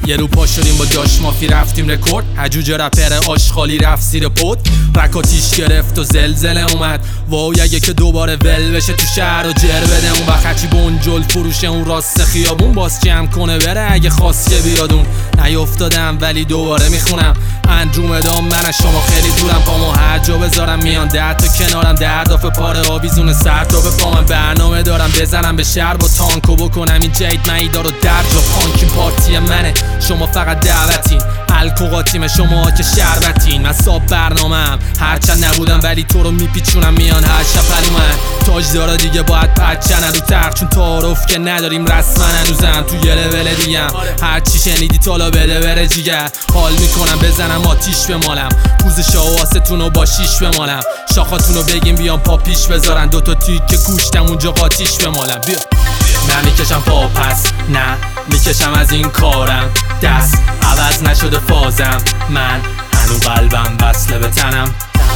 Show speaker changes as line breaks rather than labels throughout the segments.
یه رو پا شدیم با داش مافی رفتیم رکورد، حجوجه رپر آشغالی رفت زیر پد، رکاتیش گرفت و زلزله اومد. وای اگه که دوباره ول بشه تو شهر و جر بده، اون وقت هرچی بنجل فروشه اون راست خیابون باز جمع کنه بره اگه خواست که بیادون. نیافتادم ولی دوباره میخونم اندرومدا، من از شما خیلی دورم، پامو هر جا بذارم میان 10 تا کنارم، درداف پاره آویزون سر تا به پامن. برنامه دارم بزنم به شهر با تانکو بکنم این جید معیدا رو در جا. پانکین پارتی منه شما فقط دعوتین، الکوغا تیم شما که شربتین. من ساب برنامه‌ام هرچند نبودم ولی تو رو میپیچونم میان هر شب من. تاجدارا دیگه باید پچن رو تخت چون تعارف که نداریم رسما هنوزم تو یه لول دیگم. هر چی شنیدی تالا بده بره جیگر، حال میکنم بزنم آتیش به مالم، پوز شاواستون رو با شیش به مالم، شاخاتون رو بگیم بیان پا پیش بذارن، دوتا تیک گوشتم اونجا قاتیش به مالم. بیا نمیکشم پا پس، نه میکشم از این کارم دست، عوض نشده فازم من، هنو قلبم وصله به تنم.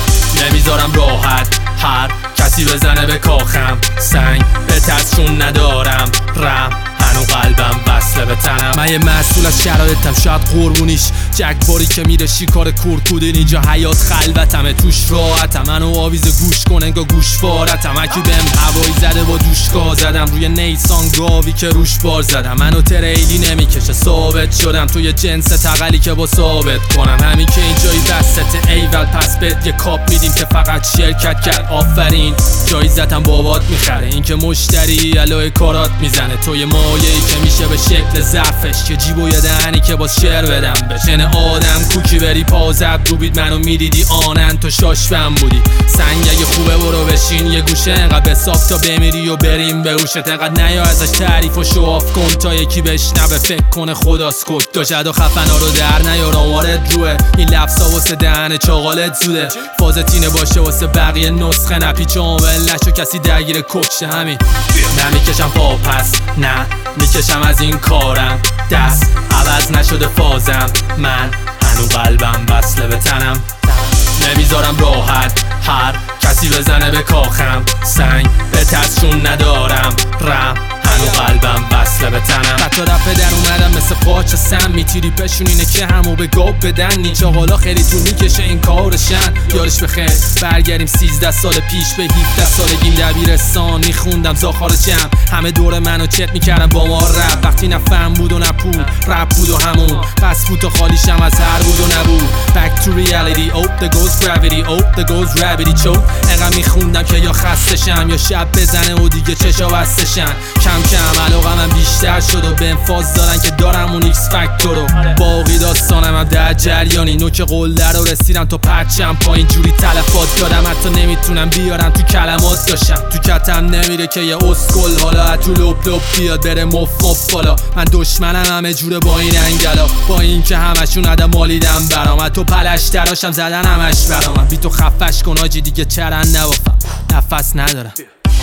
نمیذارم راحت هر کسی بزنه به کاخم، سنگ به ترسشون ندارم رم، هنو قلبم وصله به تنم. من یه مسئول از شرایطم شاید قربونیش، جگباری که میره شکار کورکودین، اینجا حیات خلوتمه توش راحتم، منو آویز گوش کن انگا گوشوارتم. اکی بهم هوایی زده با دوشگاه زدم روی نیسان گاوی که روش بار زدم، منو تریلی نمیکشه ثابت شدم توی جنس تقلی که با ثابت کنم. همین که اینجایی بسته ایول پس بهت یه کاپ میدیم که فقط شرکت کرد آفرین، جایزتم بابات میخره، این که مشتری علای کارات میزنه، توی مایه‌ای که میشه به شکل ظرفش، که جیب و یه دهنی که باز شعر بدم بشن آدم کوکی بری پازب روبید منو میدیدی آنن تو شاشفم بودی. سنگ اگه خوبه برو بشین یه گوشه، انقدر بساف تا بمیری و بریم به هوشت، انقدر نیا ازش تعریف و شواف کن تا یکی بشنوه فکر کنه خداست کد. دو شد و خفنا رو در نیارم وارد روه، این لفظا واسه دهن چاقالت زوده، فازتینه باشه واسه بقیه نسخه نپیچ عامل نشو کسی درگیر کشته. همین نمیکشم پا پس، نه میکشم از این کارم دست، عوض نشده فازم من، هنو قلبم وصله به تنم. نمیذارم راحت هر کسی بزنه به کاخم، سنگ به ترسشون ندارم رم، هنو قلبم وصله به تنم. حتی رفه در اومدم مثل قاچ سم، میتیری پشون اینه که همو به گاب بدن، نیچه حالا خیلی طول میکشه این کارشن. یارش بخیر برگردیم 13 سال پیش به 17 سالگیم دبیرستان، میخوندم زاخار جمع، همه دور منو چت میکردم با ما رپ، وقتی نه فهم بود و نه پول رپ بود و همون پس بود و خالیشم از هر بود و نبود. Back to reality, oh there goes gravity, oh there goes gravity choke. انقدر میخوندم که یا خستشم یا شب بزنه و دیگه چشا بستشن، کم کم علاقمم بیشتر شد و به انفاز دارن که دارم اون ایکس فاکتور رو. باقی داستانم هم در جریانی، نوک قلدر رو رسیدم تا پرچم پایین جوری تلفات دادم، حتی نمیتونم بیارم تو کلمات داشتم، تو کتم نمیره که یه اسکل حالا تو لپ لپ بیاد بره مف بالا. من دشمنم همه جوره با این انگلا، با این که همشون عدم مالیدم برام، تو پلش تراشم زدن همش برام، بی تو خفش کن آجی دیگه چرن نبافم نفس ندارم.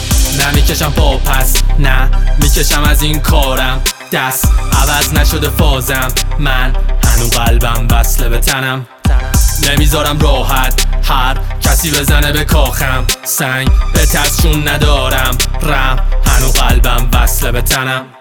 نمیکشم پا پس، نه میکشم از این کارم دست، عوض نشده فازم من، هنو قلبم وصله به تنم. نمیذارم راحت هر کسی بزنه به کاخم، سنگ به ترسشون ندارم رم، هنو قلبم وصله به تنم.